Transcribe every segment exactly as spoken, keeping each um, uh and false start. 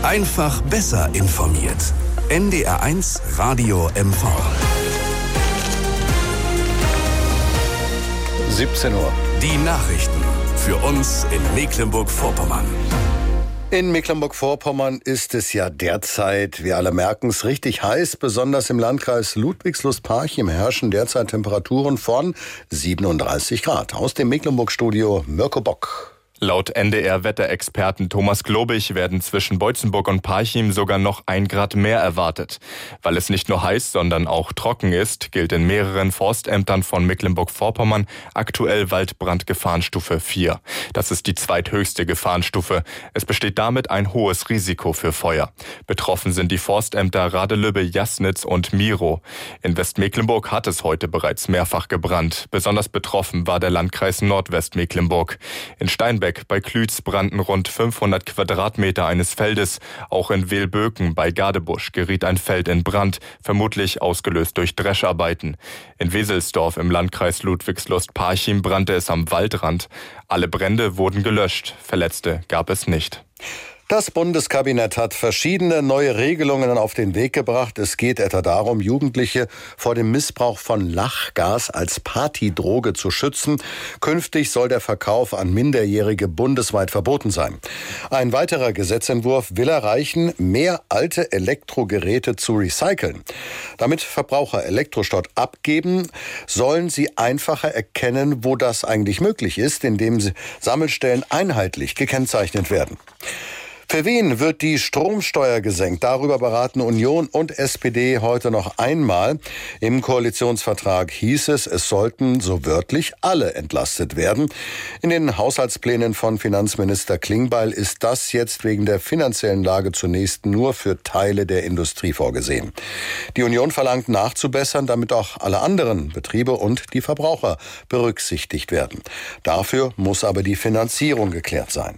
Einfach besser informiert. N D R eins Radio M V. siebzehn Uhr. Die Nachrichten für uns in Mecklenburg-Vorpommern. In Mecklenburg-Vorpommern ist es ja derzeit, wir alle merken es, richtig heiß. Besonders im Landkreis Ludwigslust-Parchim herrschen derzeit Temperaturen von siebenunddreißig Grad. Aus dem Mecklenburg-Studio Mirko Bock. Laut N D R-Wetterexperten Thomas Globig werden zwischen Beutzenburg und Parchim sogar noch ein Grad mehr erwartet. Weil es nicht nur heiß, sondern auch trocken ist, gilt in mehreren Forstämtern von Mecklenburg-Vorpommern aktuell Waldbrandgefahrenstufe vier. Das ist die zweithöchste Gefahrenstufe. Es besteht damit ein hohes Risiko für Feuer. Betroffen sind die Forstämter Radelübbe, Jasnitz und Miro. In Westmecklenburg hat es heute bereits mehrfach gebrannt. Besonders betroffen war der Landkreis Nordwestmecklenburg. In Steinbeck bei Klütz brannten rund fünfhundert Quadratmeter eines Feldes. Auch in Wehlböken bei Gadebusch geriet ein Feld in Brand, vermutlich ausgelöst durch Drescharbeiten. In Weselsdorf im Landkreis Ludwigslust-Parchim brannte es am Waldrand. Alle Brände wurden gelöscht, Verletzte gab es nicht. Das Bundeskabinett hat verschiedene neue Regelungen auf den Weg gebracht. Es geht etwa darum, Jugendliche vor dem Missbrauch von Lachgas als Partydroge zu schützen. Künftig soll der Verkauf an Minderjährige bundesweit verboten sein. Ein weiterer Gesetzentwurf will erreichen, mehr alte Elektrogeräte zu recyceln. Damit Verbraucher Elektroschrott abgeben, sollen sie einfacher erkennen, wo das eigentlich möglich ist, indem Sammelstellen einheitlich gekennzeichnet werden. Für wen wird die Stromsteuer gesenkt? Darüber beraten Union und S P D heute noch einmal. Im Koalitionsvertrag hieß es, es sollten so wörtlich alle entlastet werden. In den Haushaltsplänen von Finanzminister Klingbeil ist das jetzt wegen der finanziellen Lage zunächst nur für Teile der Industrie vorgesehen. Die Union verlangt nachzubessern, damit auch alle anderen Betriebe und die Verbraucher berücksichtigt werden. Dafür muss aber die Finanzierung geklärt sein.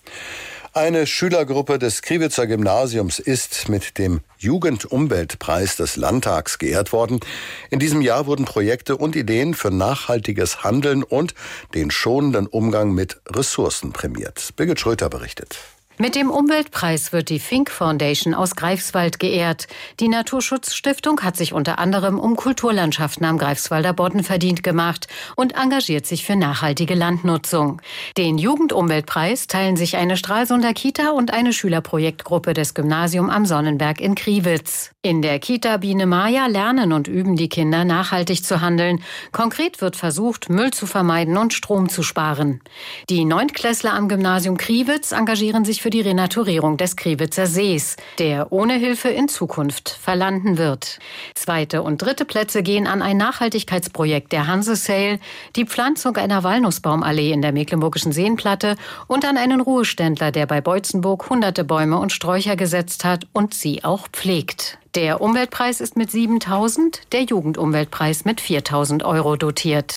Eine Schülergruppe des Kriwitzer Gymnasiums ist mit dem Jugendumweltpreis des Landtags geehrt worden. In diesem Jahr wurden Projekte und Ideen für nachhaltiges Handeln und den schonenden Umgang mit Ressourcen prämiert. Birgit Schröter berichtet. Mit dem Umweltpreis wird die Fink Foundation aus Greifswald geehrt. Die Naturschutzstiftung hat sich unter anderem um Kulturlandschaften am Greifswalder Bodden verdient gemacht und engagiert sich für nachhaltige Landnutzung. Den Jugendumweltpreis teilen sich eine Stralsunder Kita und eine Schülerprojektgruppe des Gymnasium am Sonnenberg in Kriwitz. In der Kita Biene Maya lernen und üben die Kinder, nachhaltig zu handeln. Konkret wird versucht, Müll zu vermeiden und Strom zu sparen. Die Neuntklässler am Gymnasium Kriwitz engagieren sich für die Renaturierung des Kriwitzer Sees, der ohne Hilfe in Zukunft verlanden wird. Zweite und dritte Plätze gehen an ein Nachhaltigkeitsprojekt der Hanse Sail, die Pflanzung einer Walnussbaumallee in der Mecklenburgischen Seenplatte und an einen Ruheständler, der bei Beutzenburg hunderte Bäume und Sträucher gesetzt hat und sie auch pflegt. Der Umweltpreis ist mit siebentausend, der Jugendumweltpreis mit viertausend Euro dotiert.